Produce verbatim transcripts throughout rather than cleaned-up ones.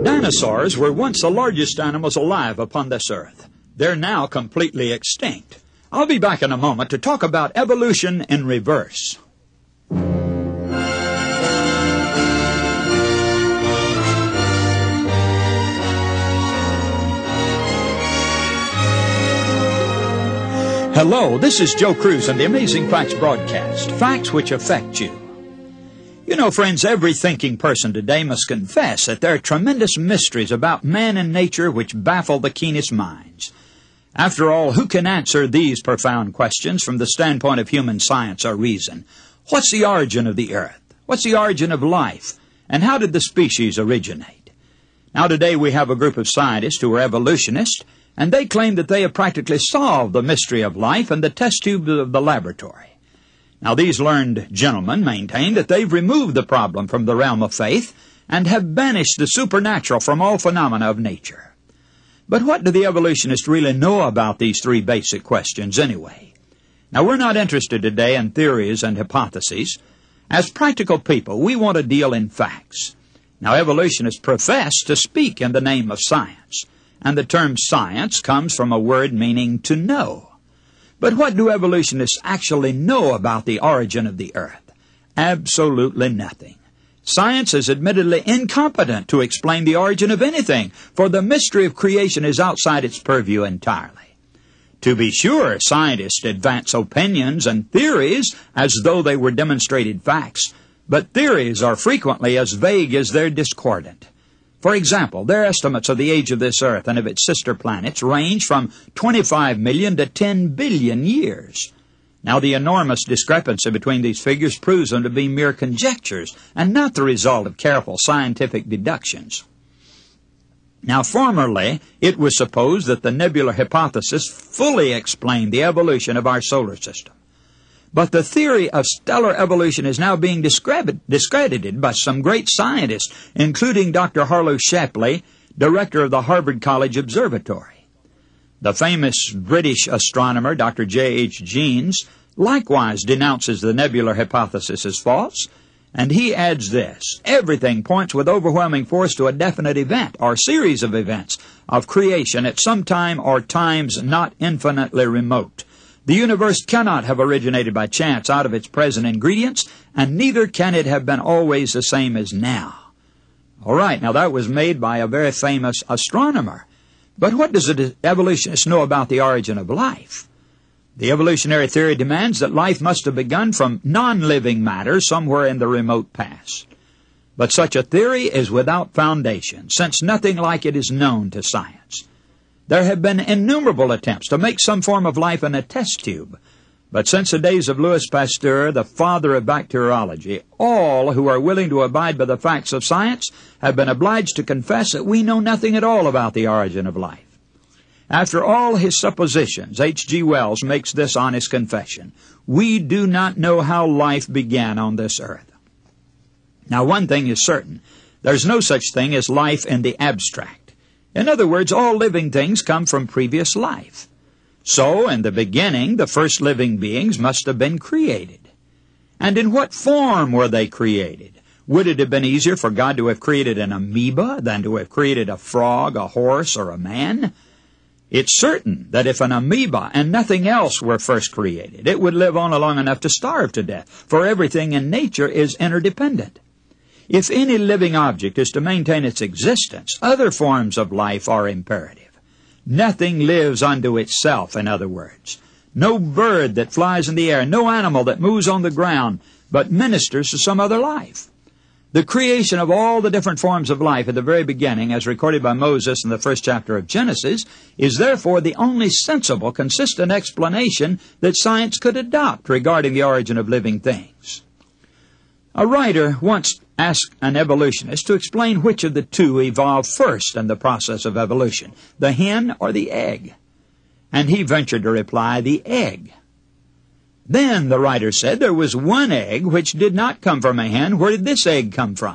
Dinosaurs were once the largest animals alive upon this earth. They're now completely extinct. I'll be back in a moment to talk about evolution in reverse. Hello, this is Joe Cruz and the Amazing Facts broadcast, facts which affect you. You know, friends, every thinking person today must confess that there are tremendous mysteries about man and nature which baffle the keenest minds. After all, who can answer these profound questions from the standpoint of human science or reason? What's the origin of the earth? What's the origin of life? And how did the species originate? Now, today we have a group of scientists who are evolutionists, and they claim that they have practically solved the mystery of life in the test tube of the laboratory. Now, these learned gentlemen maintain that they've removed the problem from the realm of faith and have banished the supernatural from all phenomena of nature. But what do the evolutionists really know about these three basic questions anyway? Now, we're not interested today in theories and hypotheses. As practical people, we want to deal in facts. Now, evolutionists profess to speak in the name of science, and the term science comes from a word meaning to know. But what do evolutionists actually know about the origin of the earth? Absolutely nothing. Science is admittedly incompetent to explain the origin of anything, for the mystery of creation is outside its purview entirely. To be sure, scientists advance opinions and theories as though they were demonstrated facts, but theories are frequently as vague as they're discordant. For example, their estimates of the age of this earth and of its sister planets range from twenty-five million to ten billion years. Now, the enormous discrepancy between these figures proves them to be mere conjectures and not the result of careful scientific deductions. Now, formerly, it was supposed that the nebular hypothesis fully explained the evolution of our solar system. But the theory of stellar evolution is now being discredited by some great scientists, including Doctor Harlow Shapley, director of the Harvard College Observatory. The famous British astronomer Doctor J H Jeans likewise denounces the nebular hypothesis as false, and he adds this: everything points with overwhelming force to a definite event or series of events of creation at some time or times not infinitely remote. The universe cannot have originated by chance out of its present ingredients, and neither can it have been always the same as now. All right, now that was made by a very famous astronomer. But what does the evolutionist know about the origin of life? The evolutionary theory demands that life must have begun from non-living matter somewhere in the remote past. But such a theory is without foundation, since nothing like it is known to science. There have been innumerable attempts to make some form of life in a test tube, but since the days of Louis Pasteur, the father of bacteriology, all who are willing to abide by the facts of science have been obliged to confess that we know nothing at all about the origin of life. After all his suppositions, H G Wells makes this honest confession: we do not know how life began on this earth. Now, one thing is certain: there's no such thing as life in the abstract. In other words, all living things come from previous life. So, in the beginning, the first living beings must have been created. And in what form were they created? Would it have been easier for God to have created an amoeba than to have created a frog, a horse, or a man? It's certain that if an amoeba and nothing else were first created, it would live on long enough to starve to death, for everything in nature is interdependent. If any living object is to maintain its existence, other forms of life are imperative. Nothing lives unto itself, in other words. No bird that flies in the air, no animal that moves on the ground, but ministers to some other life. The creation of all the different forms of life at the very beginning, as recorded by Moses in the first chapter of Genesis, is therefore the only sensible, consistent explanation that science could adopt regarding the origin of living things. A writer once asked an evolutionist to explain which of the two evolved first in the process of evolution, the hen or the egg. And he ventured to reply, the egg. Then, the writer said, there was one egg which did not come from a hen. Where did this egg come from?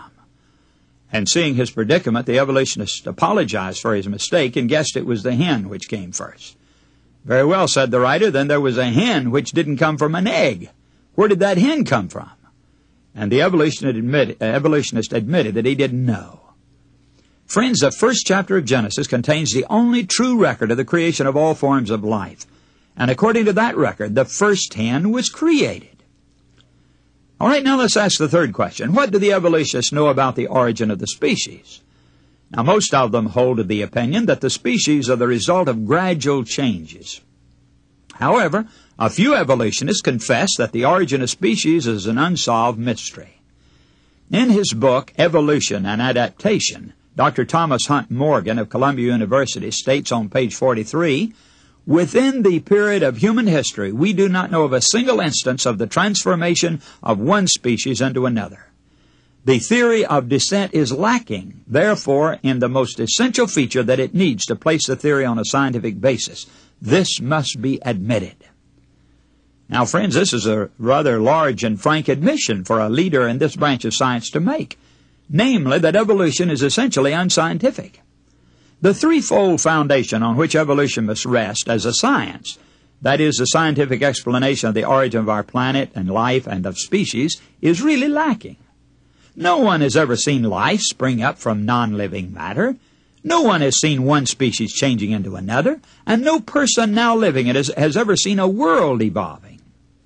And seeing his predicament, the evolutionist apologized for his mistake and guessed it was the hen which came first. Very well, said the writer, then there was a hen which didn't come from an egg. Where did that hen come from? And the evolutionist admitted, uh, evolutionist admitted that he didn't know. Friends, the first chapter of Genesis contains the only true record of the creation of all forms of life. And according to that record, the first hen was created. All right, now let's ask the third question. What do the evolutionists know about the origin of the species? Now, most of them hold to the opinion that the species are the result of gradual changes. However, a few evolutionists confess that the origin of species is an unsolved mystery. In his book, Evolution and Adaptation, Doctor Thomas Hunt Morgan of Columbia University states on page forty-three, within the period of human history, we do not know of a single instance of the transformation of one species into another. The theory of descent is lacking, therefore, in the most essential feature that it needs to place the theory on a scientific basis. This must be admitted. Now, friends, this is a rather large and frank admission for a leader in this branch of science to make, namely that evolution is essentially unscientific. The threefold foundation on which evolution must rest as a science, that is, the scientific explanation of the origin of our planet and life and of species, is really lacking. No one has ever seen life spring up from non-living matter. No one has seen one species changing into another, and no person now living it has, has ever seen a world evolving.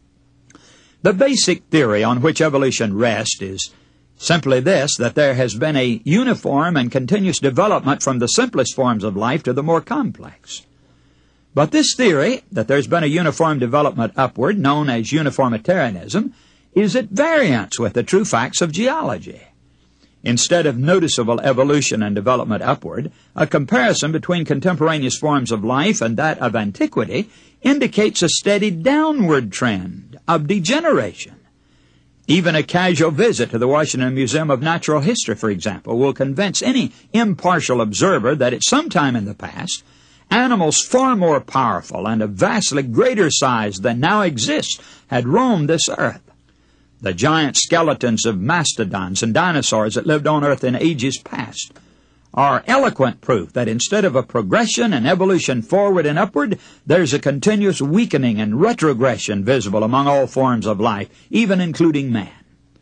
The basic theory on which evolution rests is simply this, that there has been a uniform and continuous development from the simplest forms of life to the more complex. But this theory, that there's been a uniform development upward, known as uniformitarianism, is at variance with the true facts of geology. Instead of noticeable evolution and development upward, a comparison between contemporaneous forms of life and that of antiquity indicates a steady downward trend of degeneration. Even a casual visit to the Washington Museum of Natural History, for example, will convince any impartial observer that at some time in the past, animals far more powerful and of vastly greater size than now exist had roamed this earth. The giant skeletons of mastodons and dinosaurs that lived on Earth in ages past are eloquent proof that instead of a progression and evolution forward and upward, there's a continuous weakening and retrogression visible among all forms of life, even including man.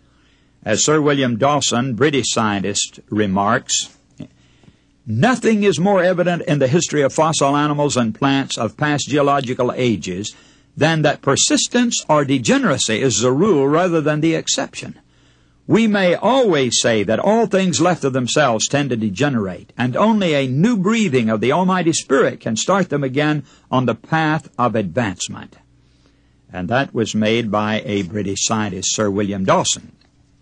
As Sir William Dawson, British scientist, remarks, nothing is more evident in the history of fossil animals and plants of past geological ages than that persistence or degeneracy is the rule rather than the exception. We may always say that all things left of themselves tend to degenerate, and only a new breathing of the Almighty Spirit can start them again on the path of advancement. And that was made by a British scientist, Sir William Dawson.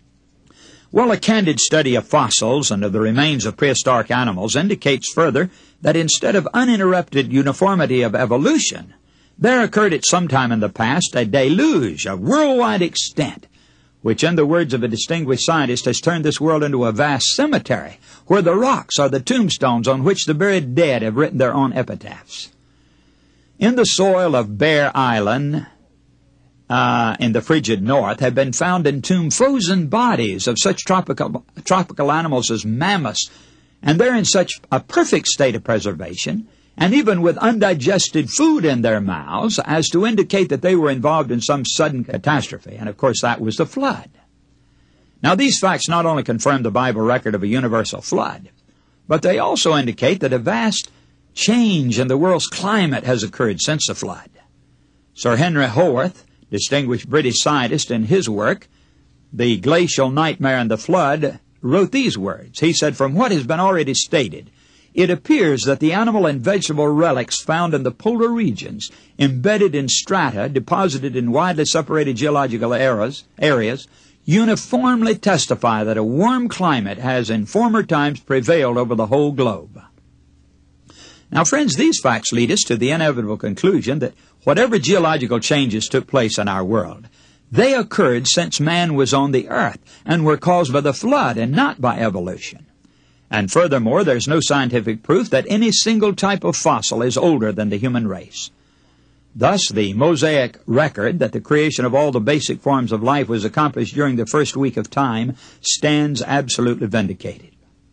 Well, a candid study of fossils and of the remains of prehistoric animals indicates further that instead of uninterrupted uniformity of evolution, there occurred at some time in the past a deluge of worldwide extent, which, in the words of a distinguished scientist, has turned this world into a vast cemetery, where the rocks are the tombstones on which the buried dead have written their own epitaphs. In the soil of Bear Island, uh, in the frigid north, have been found entombed frozen bodies of such tropical, tropical animals as mammoths, and they're in such a perfect state of preservation, and even with undigested food in their mouths, as to indicate that they were involved in some sudden catastrophe. And of course that was the flood. Now these facts not only confirm the Bible record of a universal flood, but they also indicate that a vast change in the world's climate has occurred since the flood. Sir Henry Howarth, distinguished British scientist, in his work, The Glacial Nightmare and the Flood, wrote these words. He said, "From what has been already stated, it appears that the animal and vegetable relics found in the polar regions, embedded in strata deposited in widely separated geological eras, areas, uniformly testify that a warm climate has in former times prevailed over the whole globe." Now, friends, these facts lead us to the inevitable conclusion that whatever geological changes took place in our world, they occurred since man was on the earth and were caused by the flood and not by evolution. And furthermore, there's no scientific proof that any single type of fossil is older than the human race. Thus, the Mosaic record that the creation of all the basic forms of life was accomplished during the first week of time stands absolutely vindicated.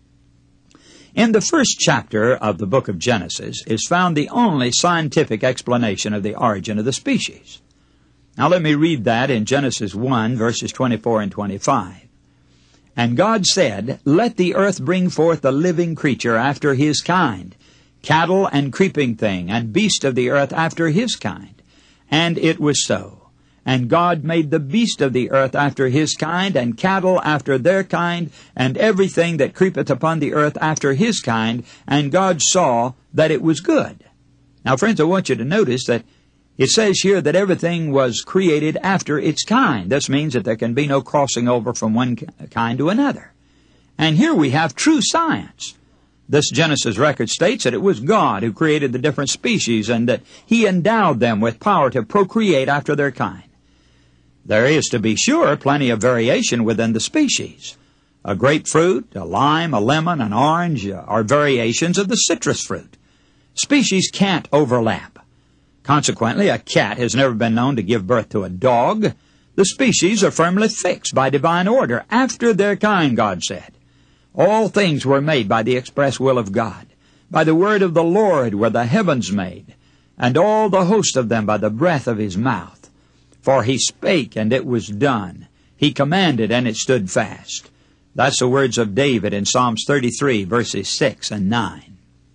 In the first chapter of the book of Genesis is found the only scientific explanation of the origin of the species. Now let me read that in Genesis one, verses twenty-four and twenty-five. And God said, Let the earth bring forth a living creature after his kind, cattle and creeping thing, and beast of the earth after his kind. And it was so. And God made the beast of the earth after his kind, and cattle after their kind, and everything that creepeth upon the earth after his kind. And God saw that it was good. Now, friends, I want you to notice that it says here that everything was created after its kind. This means that there can be no crossing over from one kind to another. And here we have true science. This Genesis record states that it was God who created the different species and that He endowed them with power to procreate after their kind. There is, to be sure, plenty of variation within the species. A grapefruit, a lime, a lemon, an orange are variations of the citrus fruit. Species can't overlap. Consequently, a cat has never been known to give birth to a dog. The species are firmly fixed by divine order, after their kind, God said. All things were made by the express will of God. By the word of the Lord were the heavens made, and all the host of them by the breath of His mouth. For He spake, and it was done. He commanded, and it stood fast. That's the words of David in Psalms thirty-three, verses six and nine.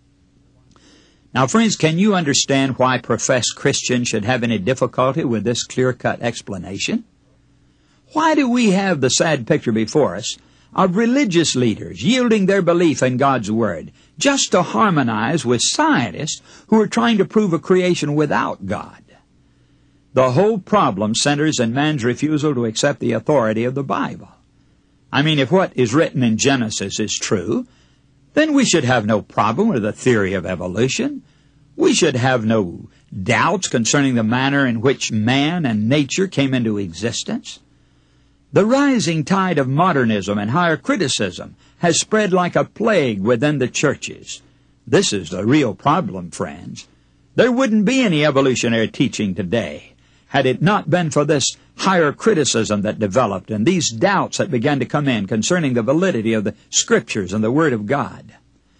Now, friends, can you understand why professed Christians should have any difficulty with this clear-cut explanation? Why do we have the sad picture before us of religious leaders yielding their belief in God's Word just to harmonize with scientists who are trying to prove a creation without God? The whole problem centers in man's refusal to accept the authority of the Bible. I mean, if what is written in Genesis is true, then we should have no problem with the theory of evolution. We should have no doubts concerning the manner in which man and nature came into existence. The rising tide of modernism and higher criticism has spread like a plague within the churches. This is the real problem, friends. There wouldn't be any evolutionary teaching today had it not been for this higher criticism that developed and these doubts that began to come in concerning the validity of the Scriptures and the Word of God.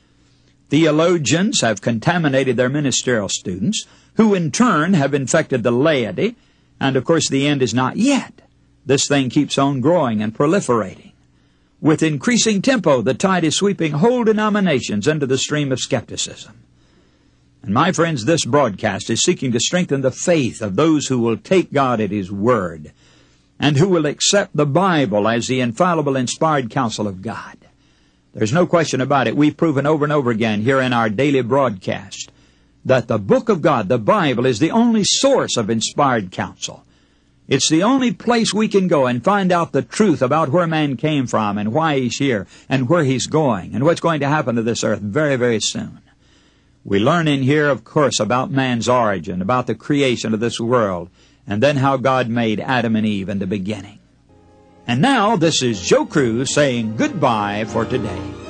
Theologians have contaminated their ministerial students, who in turn have infected the laity, and of course the end is not yet. This thing keeps on growing and proliferating. With increasing tempo, the tide is sweeping whole denominations into the stream of skepticism. And my friends, this broadcast is seeking to strengthen the faith of those who will take God at His Word and who will accept the Bible as the infallible, inspired counsel of God. There's no question about it. We've proven over and over again here in our daily broadcast that the Book of God, the Bible, is the only source of inspired counsel. It's the only place we can go and find out the truth about where man came from and why he's here and where he's going and what's going to happen to this earth very, very soon. We learn in here, of course, about man's origin, about the creation of this world, and then how God made Adam and Eve in the beginning. And now, this is Joe Cruz saying goodbye for today.